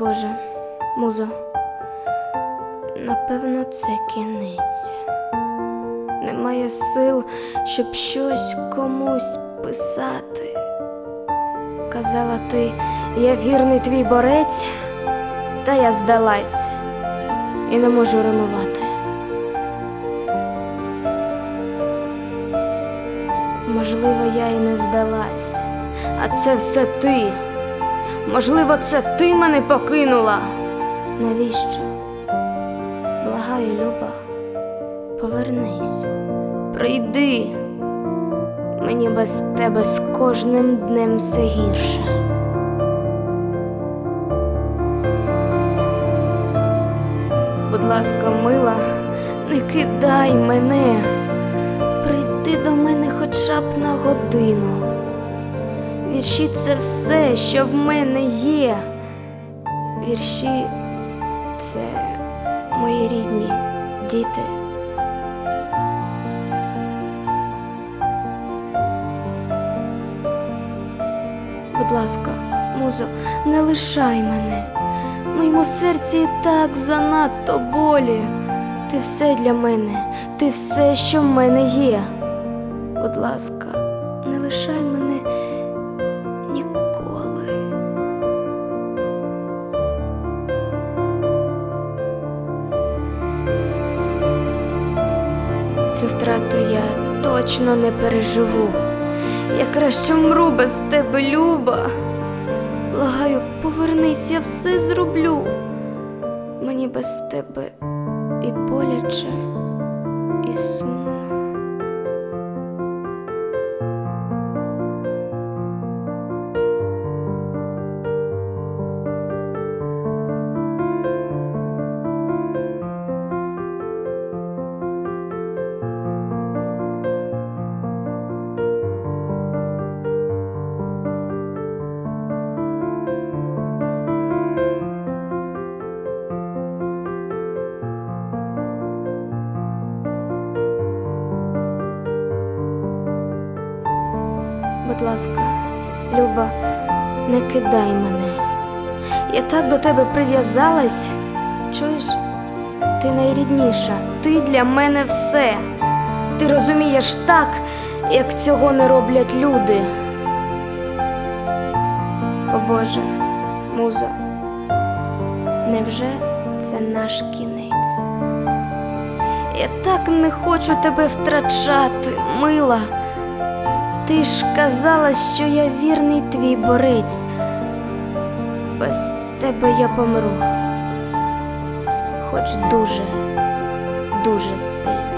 Боже, музо, напевно, це кінець. Немає сил, щоб щось комусь писати. Казала ти, я вірний твій борець, та я здалась і не можу римувати. Можливо, я і не здалась, а це все ти. Можливо, це ти мене покинула. Навіщо? Благаю, Люба, повернись, прийди. Мені без тебе з кожним днем все гірше. Будь ласка, мила, не кидай мене. Прийди до мене хоча б на годину. Вірші – це все, що в мене є. Вірші – це мої рідні діти. Будь ласка, музо, не лишай мене. В моєму серці і так занадто болі. Ти все для мене, ти все, що в мене є. Будь ласка, не лишай мене ніколи. Цю втрату я точно не переживу. Я краще вмру без тебе, Люба. Благаю, повернись, я все зроблю. Мені без тебе і боляче, і сумно. Будь ласка, Люба, не кидай мене. Я так до тебе прив'язалась. Чуєш? Ти найрідніша, ти для мене все. Ти розумієш так, як цього не роблять люди. О Боже, музо, невже це наш кінець? Я так не хочу тебе втрачати, мила. Ти ж казала, що я вірний твій борець. Без тебе я помру, хоч дуже, дуже сильно.